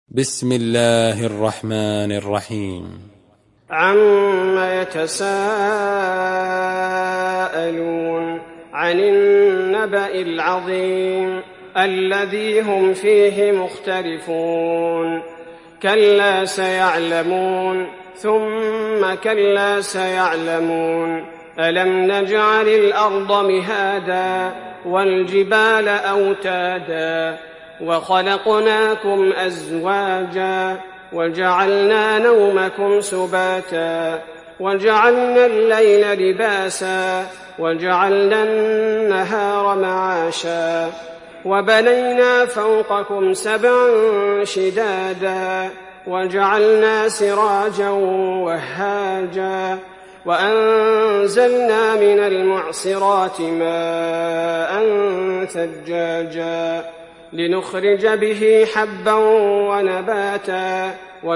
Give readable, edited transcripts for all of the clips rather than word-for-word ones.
بسم الله الرحمن الرحيم. عما يتساءلون عن النبأ العظيم الذي هم فيه مختلفون كلا سيعلمون ثم كلا سيعلمون ألم نجعل الأرض مهادا والجبال أوتادا وخلقناكم أزواجا وجعلنا نومكم سباتا وجعلنا الليل لباسا وجعلنا النهار معاشا وبنينا فوقكم سبعا شدادا وجعلنا سراجا وهاجا وأنزلنا من المعصرات ماء ثجاجا لنخرج به حبا ونباتا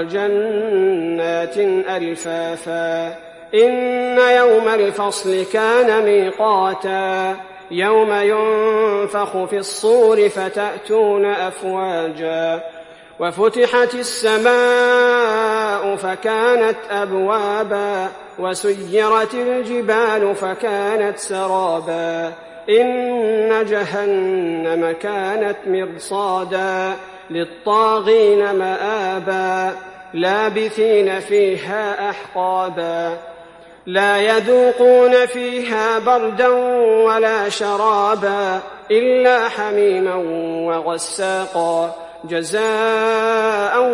وجنات ألفافا إن يوم الفصل كان ميقاتا يوم ينفخ في الصور فتأتون أفواجا وفتحت السماء فكانت أبوابا وسيرت الجبال فكانت سرابا إن جهنم كانت مرصادا للطاغين مآبا لابثين فيها أحقابا لا يذوقون فيها بردا ولا شرابا إلا حميما وغساقا جزاء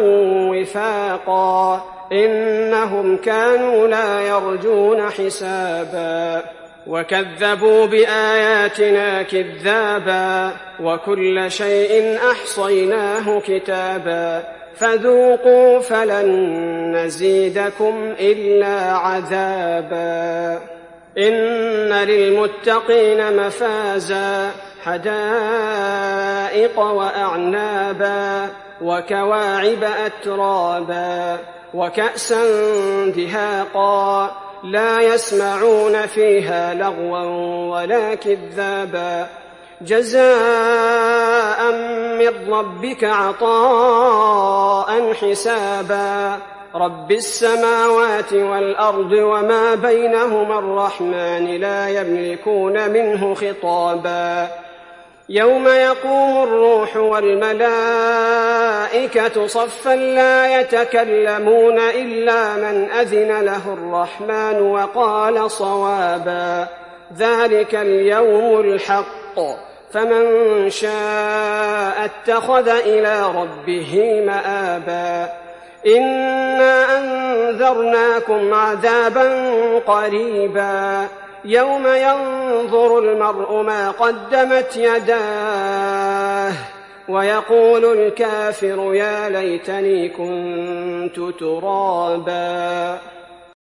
وفاقا إنهم كانوا لا يرجون حسابا وكذبوا بآياتنا كذابا وكل شيء أحصيناه كتابا فذوقوا فلن نزيدكم إلا عذابا إن للمتقين مفازا حدائق وأعنابا وكواعب أترابا وكأسا دهاقا لا يسمعون فيها لغوا ولا كذابا جزاء من ربك عطاء حسابا رب السماوات والأرض وما بينهما الرحمن لا يملكون منه خطابا يوم يقوم الروح والملائكة صفا لا يتكلمون إلا من أذن له الرحمن وقال صوابا ذلك اليوم الحق فمن شاء اتخذ إلى ربه مآبا إنا أنذرناكم عذابا قريبا يوم ينظر المرء ما قدمت يداه ويقول الكافر يا ليتني كنت ترابا.